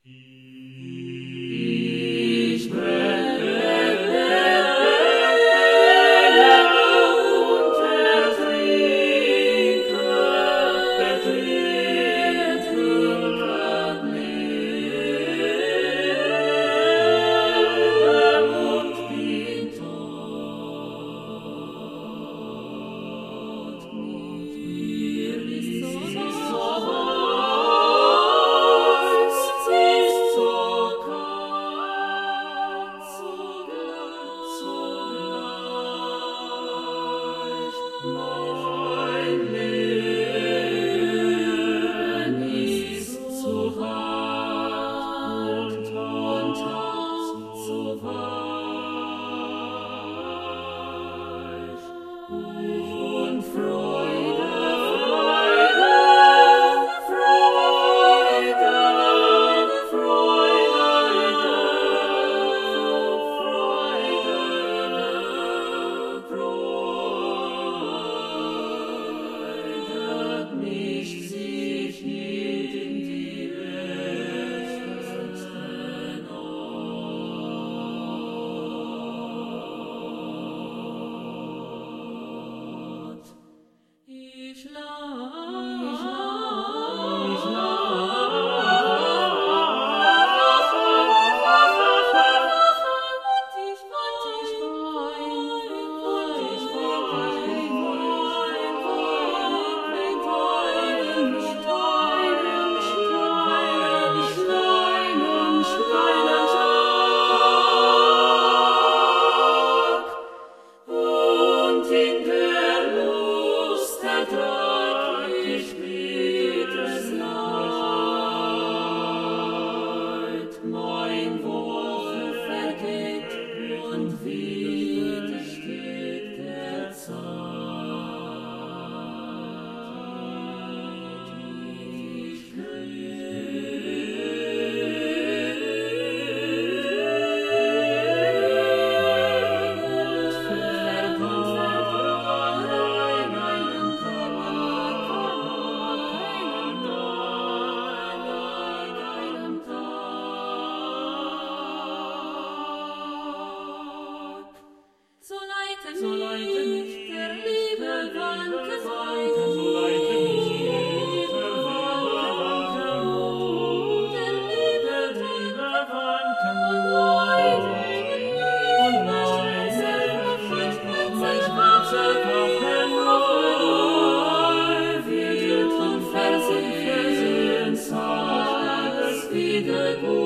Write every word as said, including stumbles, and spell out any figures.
Ich brenne und ertrinke, ertrinke grad lebe und bin tot. Mir ist so heiß, ist so kalt, so gleich, mein Leben ist so hart und so weich. Und Freude, Freude, Freude, Freude, Freude, mischt sich mit in die letzten Ort. Ich lach, ich lach, ich und in der Lust ertrag ich bitteres Leid. Mein Wohl vergeht und widersteht der Zeit. Ich So leite mich der Liebe Wanken, so leite mich der Liebe Wanken, und mein Schmerz erwachen neu, wird und versehen, versehen, sagt es wieder gut.